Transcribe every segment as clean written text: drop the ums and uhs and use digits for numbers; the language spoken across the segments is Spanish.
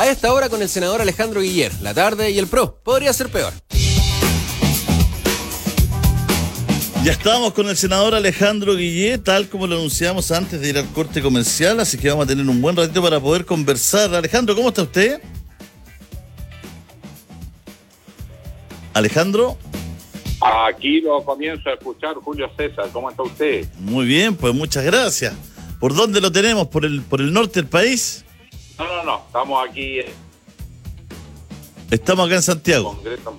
A esta hora con el senador Alejandro Guillier. La tarde y el PRO. Podría ser peor. Ya estábamos con el senador Alejandro Guillier, tal como lo anunciamos antes de ir al corte comercial, así que vamos a tener un buen ratito para poder conversar. Alejandro, ¿cómo está usted? Alejandro. Aquí lo comienzo a escuchar, Julio César. ¿Cómo está usted? Muy bien, pues muchas gracias. ¿Por dónde lo tenemos? ¿Por el norte del país? No. Estamos aquí. Estamos acá en Santiago. Congreso.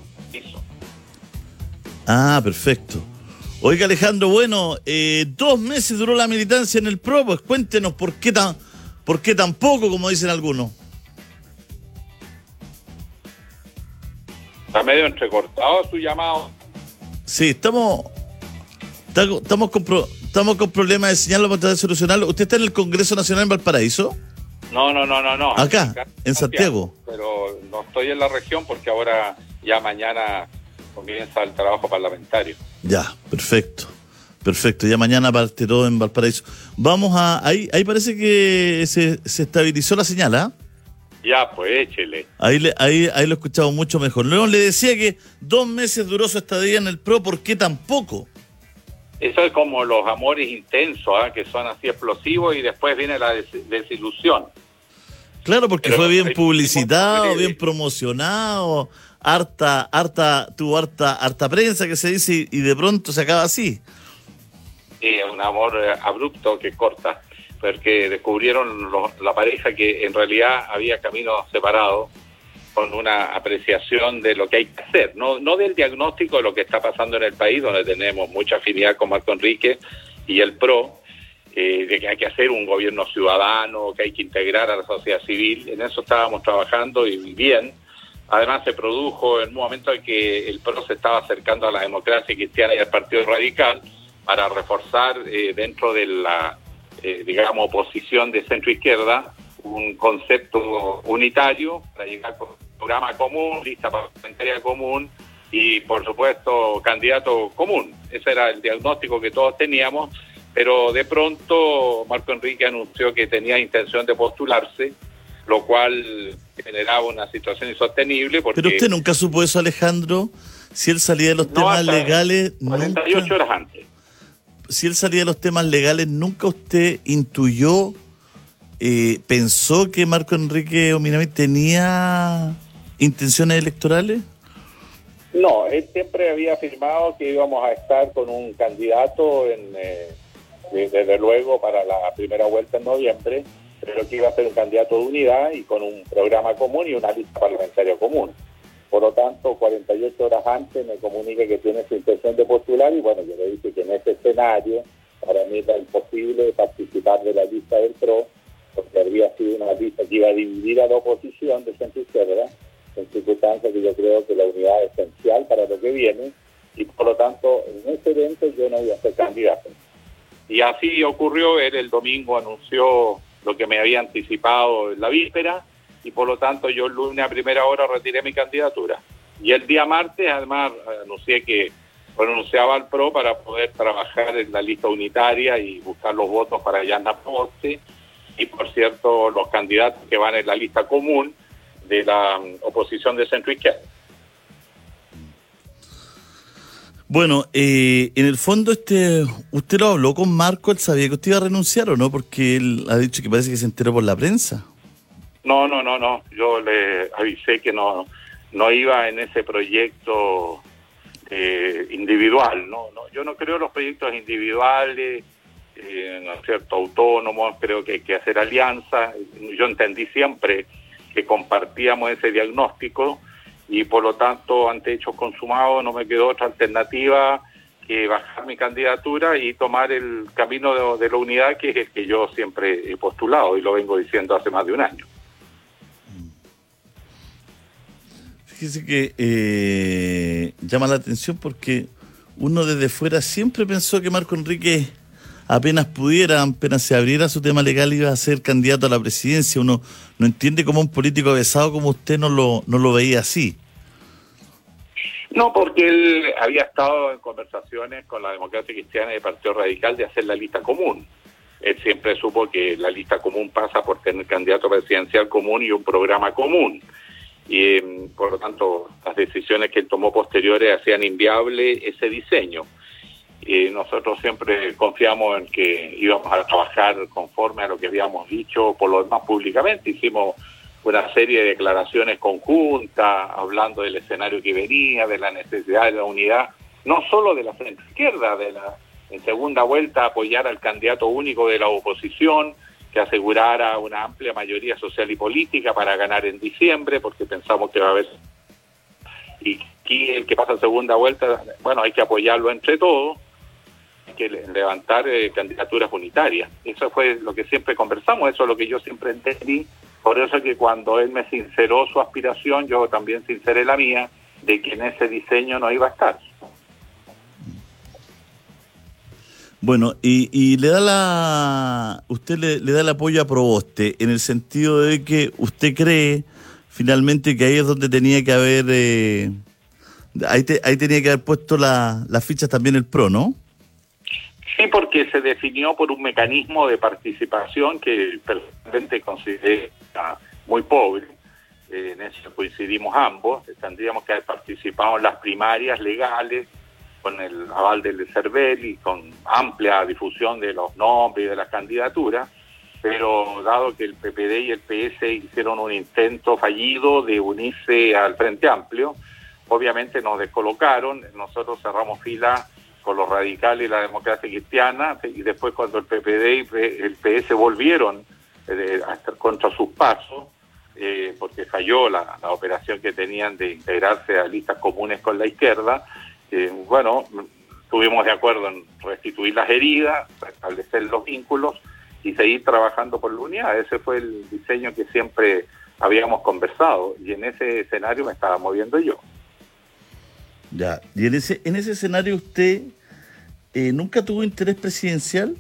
Ah, perfecto. Oiga, Alejandro, bueno, 2 meses duró la militancia en el PRO, pues cuéntenos por qué tan poco, como dicen algunos. Está medio entrecortado su llamado. Sí, estamos con problemas de señal, vamos a tratar de solucionarlo. ¿Usted está en el Congreso Nacional en Valparaíso? No. Acá, en Santiago. Pero no estoy en la región porque ahora ya mañana comienza el trabajo parlamentario. Ya, perfecto. Ya mañana parte todo en Valparaíso. Vamos a... Ahí parece que se estabilizó la señal, ¿ah? Ya, pues échele. Ahí lo he escuchado mucho mejor. Luego le decía que 2 meses duró su estadía en el PRO, ¿por qué tan poco? Eso es como los amores intensos, que son así explosivos y después viene la desilusión. Claro, porque pero fue bien publicitado, bien promocionado, tuvo harta prensa que se dice y de pronto se acaba así. Sí, un amor abrupto que corta, porque descubrieron la pareja que en realidad había caminos separados con una apreciación de lo que hay que hacer, no del diagnóstico de lo que está pasando en el país, donde tenemos mucha afinidad con Marco Enrique y el PRO, de que hay que hacer un gobierno ciudadano, que hay que integrar a la sociedad civil. En eso estábamos trabajando y bien. Además se produjo en un momento en que el PRO se estaba acercando a la democracia cristiana y al Partido Radical para reforzar dentro de la, digamos, oposición de centro-izquierda un concepto unitario para llegar con un programa común, lista parlamentaria común y, por supuesto, candidato común. Ese era el diagnóstico que todos teníamos. Pero de pronto Marco Enrique anunció que tenía intención de postularse, lo cual generaba una situación insostenible. Porque pero usted nunca supo eso, Alejandro, si él salía de los temas legales. 48 horas antes. Si él salía de los temas legales, ¿nunca usted intuyó, pensó que Marco Enrique Ominami tenía intenciones electorales? No, él siempre había afirmado que íbamos a estar con un candidato desde luego para la primera vuelta en noviembre, pero que iba a ser un candidato de unidad y con un programa común y una lista parlamentaria común. Por lo tanto, 48 horas antes me comunica que tiene su intención de postular y bueno, yo le dije que en ese escenario para mí era imposible participar de la lista del PRO porque había sido una lista que iba a dividir a la oposición de centro-izquierda, en circunstancias que yo creo que la unidad es esencial para lo que viene y por lo tanto en ese evento yo no iba a ser candidato. Y así ocurrió. Él el domingo anunció lo que me había anticipado en la víspera y por lo tanto yo el lunes a primera hora retiré mi candidatura. Y el día martes además anuncié que renunciaba al PRO para poder trabajar en la lista unitaria y buscar los votos para Yana Proboste y por cierto los candidatos que van en la lista común de la oposición de centro izquierda. Bueno, en el fondo usted lo habló con Marco, él sabía que usted iba a renunciar o no, porque él ha dicho que parece que se enteró por la prensa. No, yo le avisé que no iba en ese proyecto individual, no, yo no creo en los proyectos individuales, ¿no es cierto?, autónomos, creo que hay que hacer alianzas. Yo entendí siempre que compartíamos ese diagnóstico y por lo tanto ante hechos consumados no me quedó otra alternativa que bajar mi candidatura y tomar el camino de la unidad, que es el que yo siempre he postulado y lo vengo diciendo hace más de un año. Fíjese que llama la atención porque uno desde fuera siempre pensó que Marco Enrique apenas se abriera su tema legal iba a ser candidato a la presidencia. Uno no entiende cómo un político avesado como usted no lo veía así. No, porque él había estado en conversaciones con la Democracia Cristiana y el Partido Radical de hacer la lista común. él siempre supo que la lista común pasa por tener candidato presidencial común y un programa común. Y por lo tanto, las decisiones que él tomó posteriores hacían inviable ese diseño. Y nosotros siempre confiamos en que íbamos a trabajar conforme a lo que habíamos dicho, por lo demás públicamente. Hicimos una serie de declaraciones conjuntas, hablando del escenario que venía, de la necesidad de la unidad, no solo de la frente izquierda, en segunda vuelta apoyar al candidato único de la oposición, que asegurara una amplia mayoría social y política para ganar en diciembre, porque pensamos que va a haber... Y aquí el que pasa en segunda vuelta, bueno, hay que apoyarlo entre todos, hay que levantar candidaturas unitarias. Eso fue lo que siempre conversamos, eso es lo que yo siempre entendí. Por eso que cuando él me sinceró su aspiración, yo también sinceré la mía, de que en ese diseño no iba a estar. Bueno, y le da usted le da el apoyo a Proboste, en el sentido de que usted cree finalmente que ahí es donde tenía que haber, ahí tenía que haber puesto las fichas también el PRO, ¿no? Sí, porque se definió por un mecanismo de participación que personalmente considera muy pobre. En eso coincidimos ambos. Tendríamos que haber participado en las primarias legales con el aval del CERVEL y con amplia difusión de los nombres y de las candidaturas, pero dado que el PPD y el PS hicieron un intento fallido de unirse al Frente Amplio, obviamente nos descolocaron, nosotros cerramos fila con los radicales y la democracia cristiana, y después cuando el PPD y el PS volvieron a estar contra sus pasos, porque falló la operación que tenían de integrarse a listas comunes con la izquierda, bueno, estuvimos de acuerdo en restituir las heridas, establecer los vínculos y seguir trabajando por la unidad. Ese fue el diseño que siempre habíamos conversado, y en ese escenario me estaba moviendo yo. Ya, y en ese escenario usted ¿nunca tuvo interés presidencial?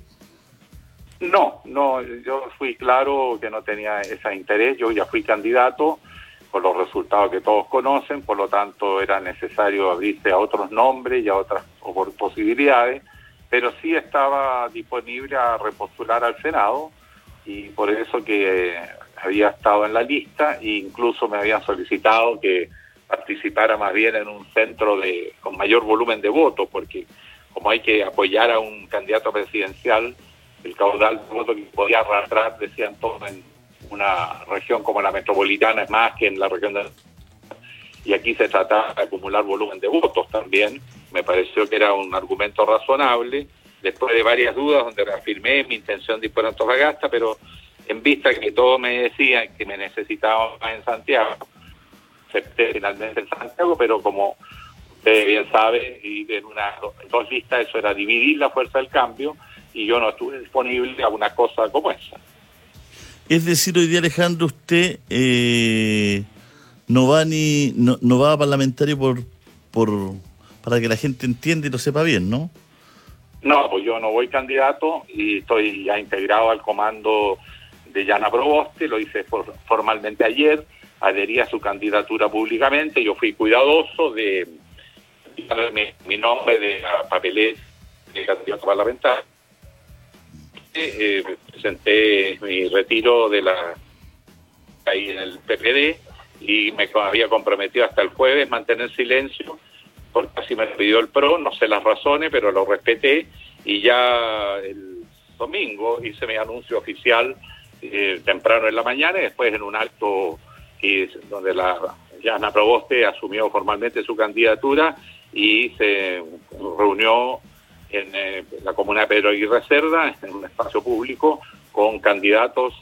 No, yo fui claro que no tenía ese interés. Yo ya fui candidato con los resultados que todos conocen, por lo tanto era necesario abrirse a otros nombres y a otras posibilidades, pero sí estaba disponible a repostular al Senado, y por eso que había estado en la lista, e incluso me habían solicitado que participara más bien en un centro con mayor volumen de votos, porque como hay que apoyar a un candidato presidencial, el caudal de votos que podía arrastrar, decían todos, en una región como la metropolitana es más que en la región de... Y aquí se trataba de acumular volumen de votos también. Me pareció que era un argumento razonable, después de varias dudas donde reafirmé mi intención de ir por Antofagasta, pero en vista que todos me decían que me necesitaban en Santiago, acepté finalmente en Santiago, pero como usted bien sabe, y en dos listas eso era dividir la fuerza del cambio, y yo no estuve disponible a una cosa como esa. Es decir, hoy día, Alejandro, usted no va a parlamentario para que la gente entienda y lo sepa bien, ¿no? No, pues yo no voy candidato y estoy ya integrado al comando de Yana Proboste, lo hice formalmente ayer, adherí a su candidatura públicamente, yo fui cuidadoso de mi nombre de la papeleta de candidato parlamentario. Presenté mi retiro ahí en el PPD y me había comprometido hasta el jueves mantener silencio, porque así me pidió el PRO, no sé las razones, pero lo respeté, y ya el domingo hice mi anuncio oficial temprano en la mañana, y después en un acto donde la Yana Proboste asumió formalmente su candidatura y se reunió en la comuna de Pedro Aguirre Cerda, en un espacio público, con candidatos,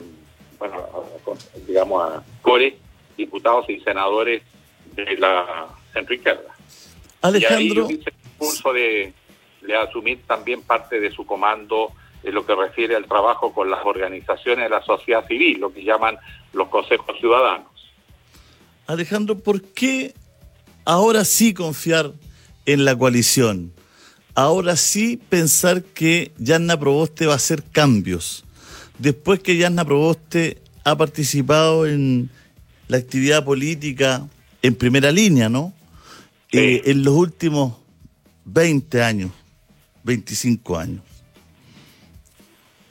a core, diputados y senadores de la centroizquierda. Alejandro, y ahí yo hice el impulso de asumir también parte de su comando en lo que refiere al trabajo con las organizaciones de la sociedad civil, lo que llaman los consejos ciudadanos. Alejandro, ¿por qué ahora sí confiar en la coalición? Ahora sí pensar que Yana Proboste va a hacer cambios, después que Yana Proboste ha participado en la actividad política en primera línea, ¿no? Sí. En los últimos 20 años, 25 años.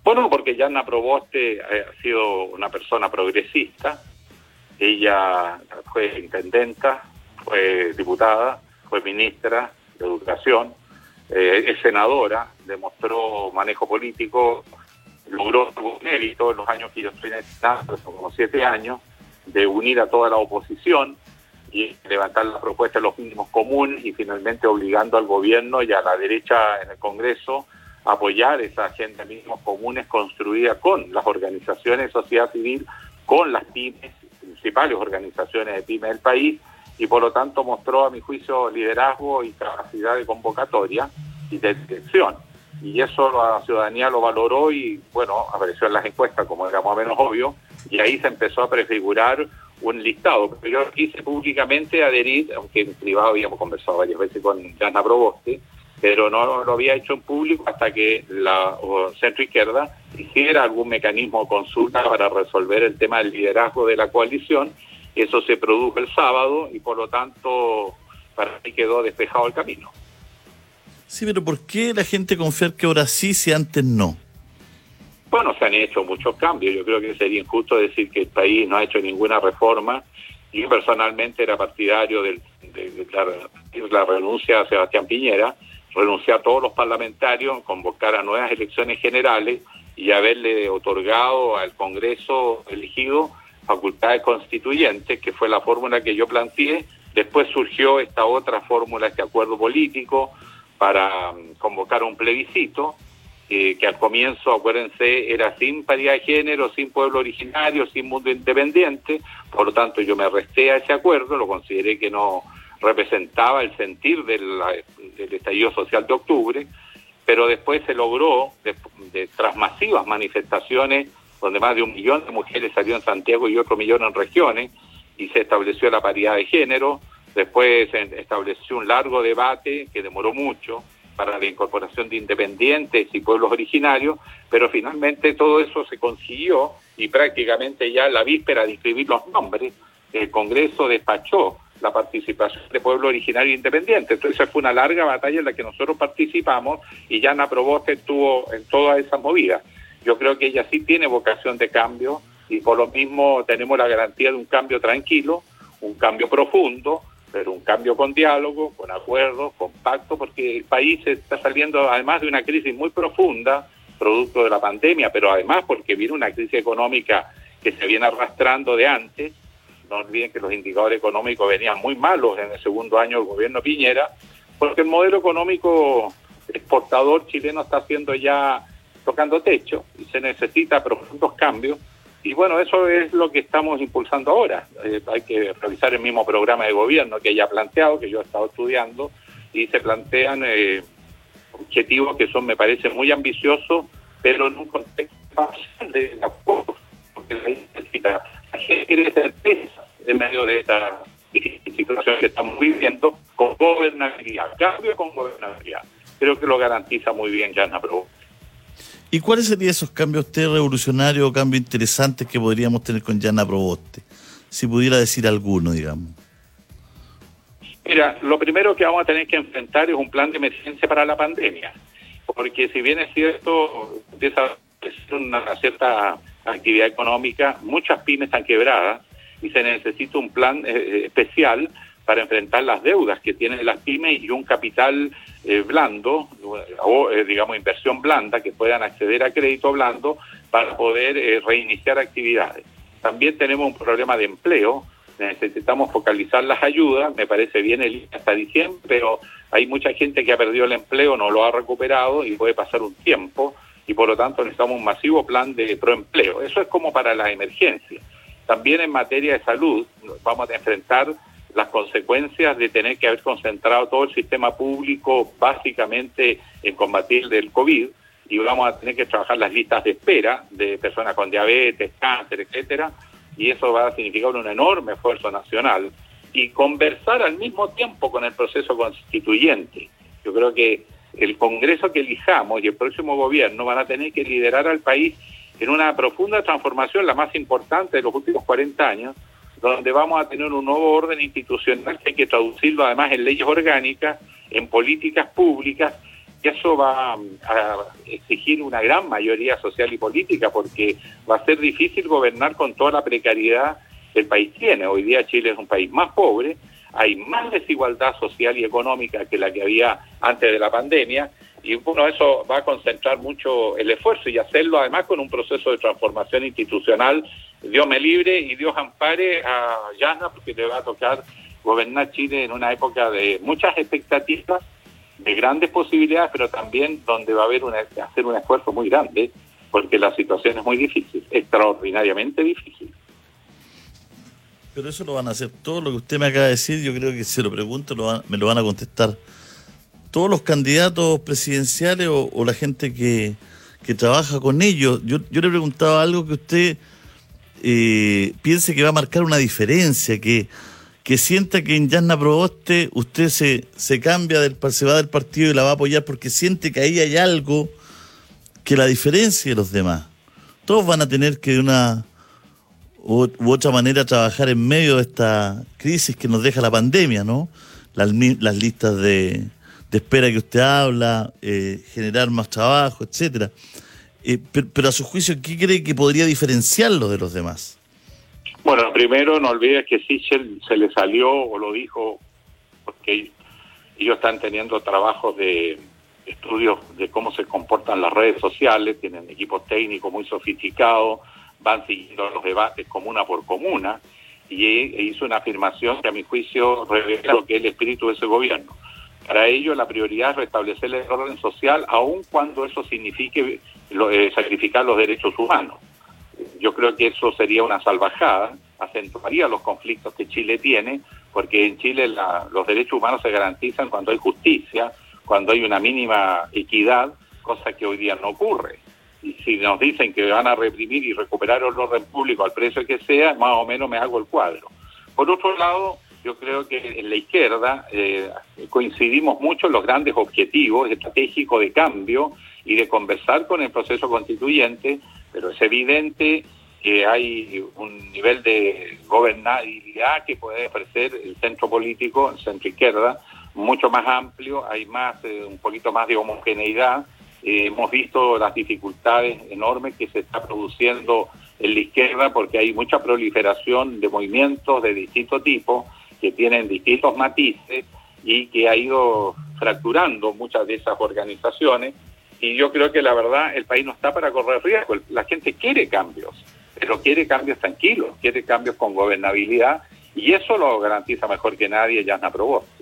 Bueno, porque Yana Proboste ha sido una persona progresista. Ella fue intendenta, fue diputada, fue ministra de Educación, es senadora, demostró manejo político, logró un mérito en los años que yo estoy en el Senado, son como 7 años, de unir a toda la oposición y levantar la propuesta de los mínimos comunes y finalmente obligando al gobierno y a la derecha en el Congreso a apoyar esa agenda de mínimos comunes construida con las organizaciones de sociedad civil, con las pymes, principales organizaciones de pymes del país, y por lo tanto mostró, a mi juicio, liderazgo y capacidad de convocatoria y de dirección. Y eso la ciudadanía lo valoró y, bueno, apareció en las encuestas, como era más o menos obvio, y ahí se empezó a prefigurar un listado. Pero yo quise públicamente adherir, aunque en privado habíamos conversado varias veces con Yana Proboste, pero no lo había hecho en público hasta que la centro-izquierda hiciera algún mecanismo de consulta para resolver el tema del liderazgo de la coalición. Eso se produjo el sábado y por lo tanto para mí quedó despejado el camino. Sí, pero ¿por qué la gente confía que ahora sí, si antes no? Bueno, se han hecho muchos cambios. Yo creo que sería injusto decir que el país no ha hecho ninguna reforma. Yo personalmente era partidario de la renuncia a Sebastián Piñera, renunciar a todos los parlamentarios, convocar a nuevas elecciones generales y haberle otorgado al Congreso elegido facultades constituyentes, que fue la fórmula que yo planteé. Después surgió esta otra fórmula, este acuerdo político para convocar un plebiscito, que al comienzo, acuérdense, era sin paridad de género, sin pueblo originario, sin mundo independiente. Por lo tanto, yo me resté a ese acuerdo, lo consideré que no representaba el sentir del estallido social de octubre, pero después se logró, tras masivas manifestaciones, donde más de 1 millón de mujeres salieron en Santiago y otro millón en regiones, y se estableció la paridad de género. Después se estableció un largo debate que demoró mucho para la incorporación de independientes y pueblos originarios, pero finalmente todo eso se consiguió y prácticamente ya la víspera de inscribir los nombres, el Congreso despachó la participación de pueblo originario independiente. Entonces fue una larga batalla en la que nosotros participamos y Yana Proboste estuvo en toda esa movida. Yo creo que ella sí tiene vocación de cambio y por lo mismo tenemos la garantía de un cambio tranquilo, un cambio profundo, pero un cambio con diálogo, con acuerdos, con pacto, porque el país está saliendo además de una crisis muy profunda, producto de la pandemia, pero además porque viene una crisis económica que se viene arrastrando de antes. No olviden que los indicadores económicos venían muy malos en el segundo año del gobierno Piñera, porque el modelo económico exportador chileno está haciendo ya tocando techo y se necesita profundos cambios. Y bueno, eso es lo que estamos impulsando ahora. Hay que revisar el mismo programa de gobierno que ella ha planteado, que yo he estado estudiando, y se plantean objetivos que son, me parece, muy ambiciosos, pero en un contexto de acuerdo, porque la gente quiere certeza en medio de esta situación que estamos viviendo, con gobernabilidad, cambio con gobernabilidad. Creo que lo garantiza muy bien Yana Proboste. ¿Y cuáles serían esos cambios revolucionarios o cambios interesantes que podríamos tener con Yana Proboste? Si pudiera decir alguno, digamos. Mira, lo primero que vamos a tener que enfrentar es un plan de emergencia para la pandemia, porque si bien es cierto, empieza a ser una cierta actividad económica, muchas pymes están quebradas y se necesita un plan especial para enfrentar las deudas que tienen las pymes y un capital blando, o digamos inversión blanda, que puedan acceder a crédito blando para poder reiniciar actividades. También tenemos un problema de empleo, necesitamos focalizar las ayudas, me parece bien el hasta diciembre, pero hay mucha gente que ha perdido el empleo, no lo ha recuperado y puede pasar un tiempo, y por lo tanto necesitamos un masivo plan de proempleo. Eso es como para las emergencias. También en materia de salud vamos a enfrentar las consecuencias de tener que haber concentrado todo el sistema público básicamente en combatir el COVID, y vamos a tener que trabajar las listas de espera de personas con diabetes, cáncer, etcétera, y eso va a significar un enorme esfuerzo nacional, y conversar al mismo tiempo con el proceso constituyente. Yo creo que el Congreso que elijamos y el próximo gobierno van a tener que liderar al país en una profunda transformación, la más importante de los últimos 40 años, donde vamos a tener un nuevo orden institucional que hay que traducirlo además en leyes orgánicas, en políticas públicas, y y eso va a exigir una gran mayoría social y política, porque va a ser difícil gobernar con toda la precariedad que el país tiene. Hoy día Chile es un país más pobre, hay más desigualdad social y económica que la que había antes de la pandemia, y bueno, eso va a concentrar mucho el esfuerzo y hacerlo además con un proceso de transformación institucional. Dios me libre y Dios ampare a Yasna, porque le va a tocar gobernar Chile en una época de muchas expectativas, de grandes posibilidades, pero también donde va a haber hacer un esfuerzo muy grande, porque la situación es muy difícil, extraordinariamente difícil. Pero eso lo van a hacer, todo lo que usted me acaba de decir, yo creo que si lo pregunto me lo van a contestar todos los candidatos presidenciales o la gente que trabaja con ellos. Yo le preguntaba algo que usted piense que va a marcar una diferencia, que sienta que en Yasna Proboste usted se cambia, se va del partido y la va a apoyar porque siente que ahí hay algo que la diferencia de los demás. Todos van a tener que de una u otra manera trabajar en medio de esta crisis que nos deja la pandemia, ¿no? Las listas de espera que usted habla, generar más trabajo, etcétera. Pero a su juicio, ¿qué cree que podría diferenciarlo de los demás? Bueno, primero no olvides que Sichel se le salió, o lo dijo, porque ellos están teniendo trabajos de estudios de cómo se comportan las redes sociales, tienen equipos técnicos muy sofisticados, van siguiendo los debates comuna por comuna, y hizo una afirmación que a mi juicio revela lo que es el espíritu de ese gobierno. Para ello la prioridad es restablecer el orden social, aun cuando eso signifique sacrificar los derechos humanos. Yo creo que eso sería una salvajada, acentuaría los conflictos que Chile tiene, porque en Chile los derechos humanos se garantizan cuando hay justicia, cuando hay una mínima equidad, cosa que hoy día no ocurre. Y si nos dicen que van a reprimir y recuperar el orden público al precio que sea, más o menos me hago el cuadro. Por otro lado, yo creo que en la izquierda coincidimos mucho en los grandes objetivos estratégicos de cambio y de conversar con el proceso constituyente, pero es evidente que hay un nivel de gobernabilidad que puede ofrecer el centro político, el centro izquierda, mucho más amplio, hay un poquito más de homogeneidad. Hemos visto las dificultades enormes que se está produciendo en la izquierda porque hay mucha proliferación de movimientos de distinto tipo que tienen distintos matices y que ha ido fracturando muchas de esas organizaciones, y yo creo que la verdad el país no está para correr riesgo. La gente quiere cambios, pero quiere cambios tranquilos, quiere cambios con gobernabilidad, y eso lo garantiza mejor que nadie Yasna Proboste.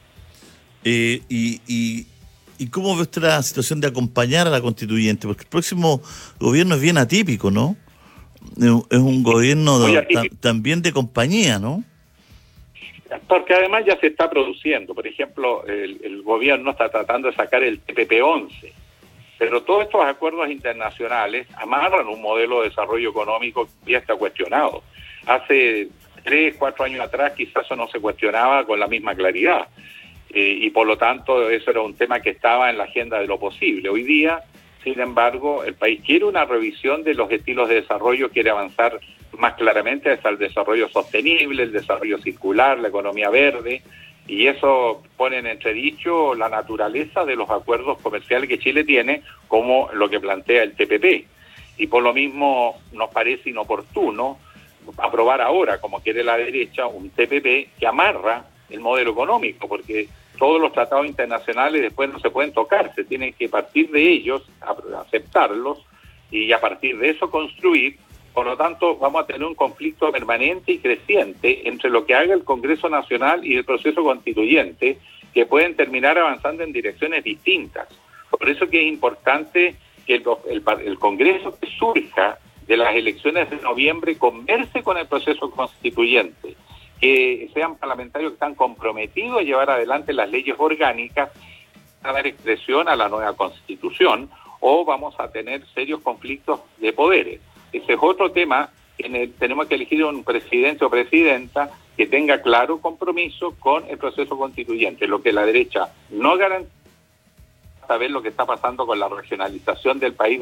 ¿Y cómo ve usted la situación de acompañar a la constituyente? Porque el próximo gobierno es bien atípico, ¿no? Es un gobierno también de compañía, ¿no? Porque además ya se está produciendo. Por ejemplo, el gobierno está tratando de sacar el TPP-11, pero todos estos acuerdos internacionales amarran un modelo de desarrollo económico que ya está cuestionado. Hace 3, 4 años atrás quizás eso no se cuestionaba con la misma claridad. Y por lo tanto eso era un tema que estaba en la agenda de lo posible. Hoy día, sin embargo, el país quiere una revisión de los estilos de desarrollo, quiere avanzar más claramente hacia el desarrollo sostenible, el desarrollo circular, la economía verde, y eso pone en entredicho la naturaleza de los acuerdos comerciales que Chile tiene, como lo que plantea el TPP. Y por lo mismo nos parece inoportuno aprobar ahora, como quiere la derecha, un TPP que amarra el modelo económico, porque todos los tratados internacionales después no se pueden tocar, se tienen que partir de ellos, aceptarlos y a partir de eso construir. Por lo tanto, vamos a tener un conflicto permanente y creciente entre lo que haga el Congreso Nacional y el proceso constituyente, que pueden terminar avanzando en direcciones distintas. Por eso que es importante que el Congreso que surja de las elecciones de noviembre converse con el proceso constituyente, que sean parlamentarios que están comprometidos a llevar adelante las leyes orgánicas, a dar expresión a la nueva Constitución, o vamos a tener serios conflictos de poderes. Ese es otro tema. Tenemos que elegir un presidente o presidenta que tenga claro compromiso con el proceso constituyente, lo que la derecha no garantiza. Saber lo que está pasando con la regionalización del país,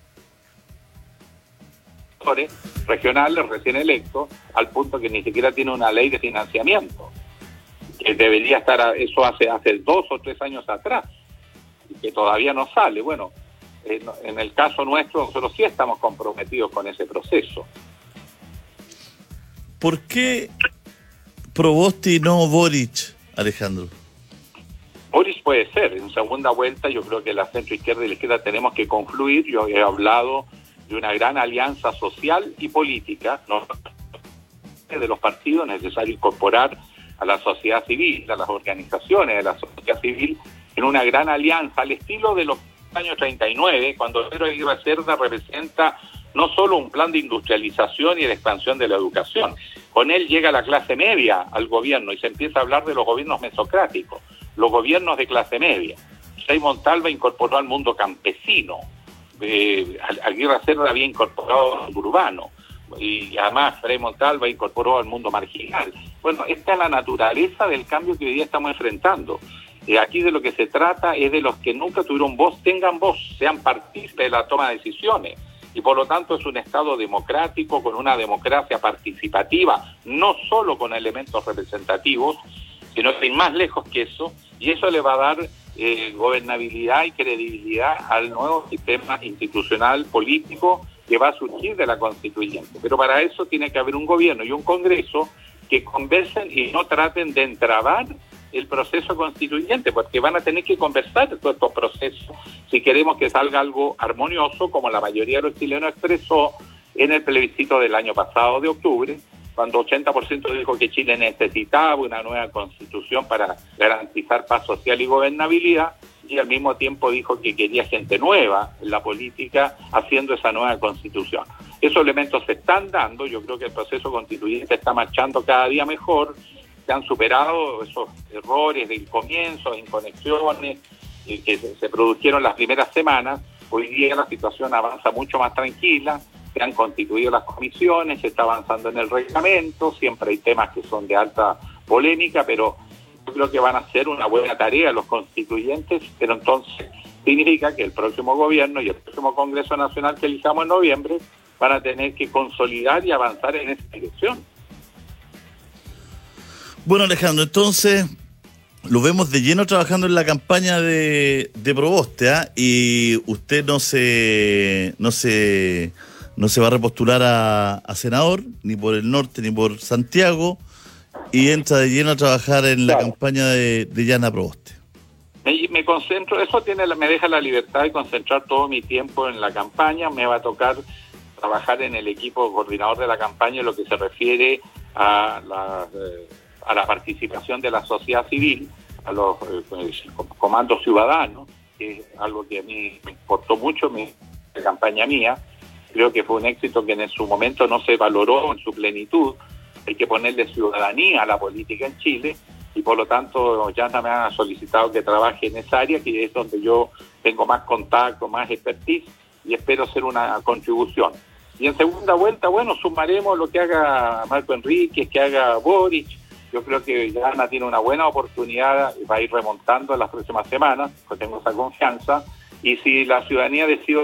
regionales recién electos, al punto que ni siquiera tiene una ley de financiamiento, que debería estar eso hace 2 o 3 años atrás. que todavía no sale. Bueno, en el caso nuestro, nosotros sí estamos comprometidos con ese proceso. ¿Por qué Proboste y no Boric, Alejandro? Boric puede ser, en segunda vuelta yo creo que la centro-izquierda y la izquierda tenemos que confluir. Yo he hablado de una gran alianza social y política, ¿no? De los partidos, es necesario incorporar a la sociedad civil, a las organizaciones de la sociedad civil, en una gran alianza, al estilo de los años 39, cuando Pedro Aguirre Cerda representa no solo un plan de industrialización y de expansión de la educación, con él llega la clase media al gobierno y se empieza a hablar de los gobiernos mesocráticos, los gobiernos de clase media. Frei Montalva incorporó al mundo campesino, Aguirre Cerda había incorporado al mundo urbano, y además Frei Montalva incorporó al mundo marginal. Bueno, esta es la naturaleza del cambio que hoy día estamos enfrentando. Aquí de lo que se trata es de los que nunca tuvieron voz, tengan voz, sean partícipes de la toma de decisiones. Y por lo tanto es un Estado democrático, con una democracia participativa, no solo con elementos representativos, sino que hay más lejos que eso, y eso le va a dar gobernabilidad y credibilidad al nuevo sistema institucional político que va a surgir de la constituyente. Pero para eso tiene que haber un gobierno y un Congreso que conversen y no traten de entrabar el proceso constituyente, porque van a tener que conversar todos estos procesos si queremos que salga algo armonioso, como la mayoría de los chilenos expresó en el plebiscito del año pasado de octubre, cuando 80% dijo que Chile necesitaba una nueva constitución para garantizar paz social y gobernabilidad, y al mismo tiempo dijo que quería gente nueva en la política haciendo esa nueva constitución. Esos elementos se están dando, yo creo que el proceso constituyente está marchando cada día mejor, se han superado esos errores del comienzo, inconexiones que se produjeron las primeras semanas. Hoy día la situación avanza mucho más tranquila, se han constituido las comisiones, se está avanzando en el reglamento, siempre hay temas que son de alta polémica, pero yo creo que van a hacer una buena tarea los constituyentes, pero entonces significa que el próximo gobierno y el próximo Congreso Nacional que elijamos en noviembre van a tener que consolidar y avanzar en esa dirección. Bueno, Alejandro, entonces lo vemos de lleno trabajando en la campaña de Proboste, ¿eh? Y usted no se va a repostular a senador, ni por el norte ni por Santiago, y entra de lleno a trabajar en la campaña de Yana Proboste. Me concentro, eso me deja la libertad de concentrar todo mi tiempo en la campaña. Me va a tocar trabajar en el equipo coordinador de la campaña en lo que se refiere a la participación de la sociedad civil, a los comandos ciudadanos, que es algo que a mí me importó mucho, la campaña mía. Creo que fue un éxito que en su momento no se valoró en su plenitud. Hay que ponerle ciudadanía a la política en Chile, y por lo tanto ya me han solicitado que trabaje en esa área, que es donde yo tengo más contacto, más expertise, y espero hacer una contribución. Y en segunda vuelta, bueno, sumaremos lo que haga Marco Enríquez, que haga Boric. Yo creo que Yana tiene una buena oportunidad, va a ir remontando en las próximas semanas, pues tengo esa confianza, y si la ciudadanía decide...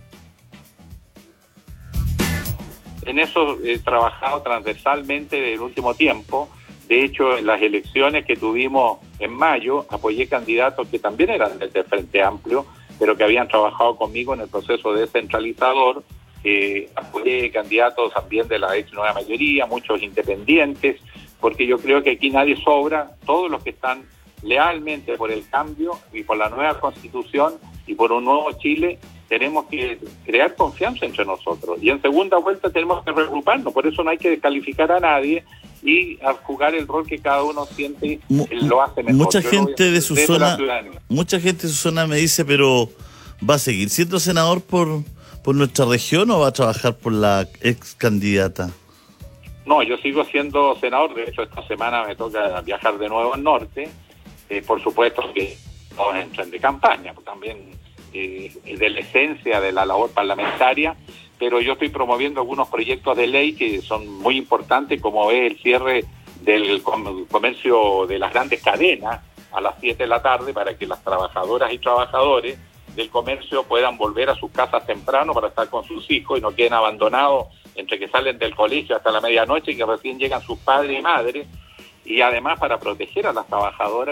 En eso he trabajado transversalmente en el último tiempo. De hecho, en las elecciones que tuvimos en mayo, apoyé candidatos que también eran del Frente Amplio, pero que habían trabajado conmigo en el proceso descentralizador. Apoyé candidatos también de la ex nueva mayoría, muchos independientes, porque yo creo que aquí nadie sobra. Todos los que están lealmente por el cambio y por la nueva Constitución y por un nuevo Chile, tenemos que crear confianza entre nosotros. Y en segunda vuelta tenemos que reagruparnos, por eso no hay que descalificar a nadie y a jugar el rol que cada uno siente lo hace mejor. Mucha gente de su zona me dice, pero ¿va a seguir siendo senador por nuestra región o va a trabajar por la ex candidata? No, yo sigo siendo senador. De hecho, esta semana me toca viajar de nuevo al norte. Por supuesto que todos entran de campaña, pues también de la esencia de la labor parlamentaria, pero yo estoy promoviendo algunos proyectos de ley que son muy importantes, como es el cierre del comercio de las grandes cadenas a las 7 de la tarde, para que las trabajadoras y trabajadores del comercio puedan volver a sus casas temprano para estar con sus hijos y no queden abandonados entre que salen del colegio hasta la medianoche y que recién llegan sus padres y madres, y además para proteger a las trabajadoras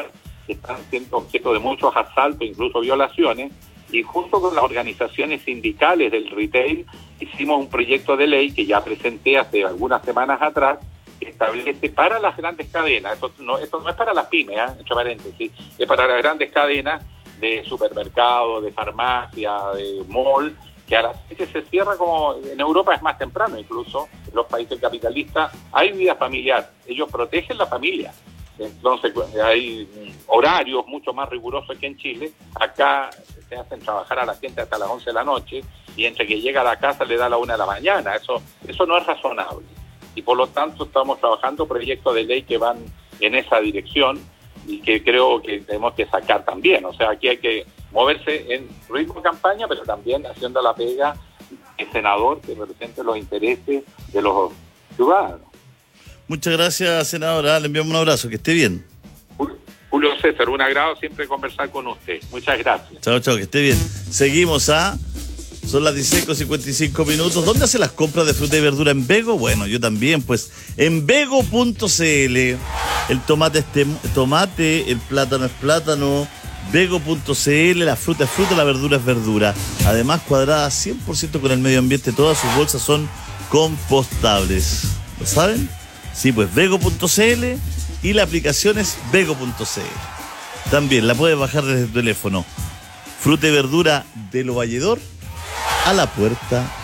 que están siendo objeto de muchos asaltos, incluso violaciones, y junto con las organizaciones sindicales del retail hicimos un proyecto de ley que ya presenté hace algunas semanas atrás, que establece para las grandes cadenas, esto no es para las pymes, entre paréntesis, es para las grandes cadenas de supermercado, de farmacia, de mall, que a las 7 se cierra, como en Europa es más temprano incluso, en los países capitalistas hay vida familiar, ellos protegen la familia. Entonces hay horarios mucho más rigurosos que en Chile. Acá se hacen trabajar a la gente hasta las 11 de la noche y entre que llega a la casa le da la 1 de la mañana. Eso no es razonable. Y por lo tanto estamos trabajando proyectos de ley que van en esa dirección y que creo que tenemos que sacar también. O sea, aquí hay que moverse en ritmo de campaña, pero también haciendo la pega de senador que represente los intereses de los ciudadanos. Muchas gracias, senadora. Le enviamos un abrazo. Que esté bien. Julio César, un agrado siempre conversar con usted. Muchas gracias. Chao, que esté bien. Seguimos son las 16:55. ¿Dónde hace las compras de fruta y verdura? ¿En Bego? Bueno, yo también, pues en Bego.cl. El tomate es tomate, el plátano es plátano. Bego.cl, la fruta es fruta, la verdura es verdura. Además, cuadrada 100% con el medio ambiente. Todas sus bolsas son compostables. ¿Lo saben? Sí, pues Bego.cl y la aplicación es Bego.cl. También la puedes bajar desde el teléfono. Fruta y verdura de Lo Valledor a la puerta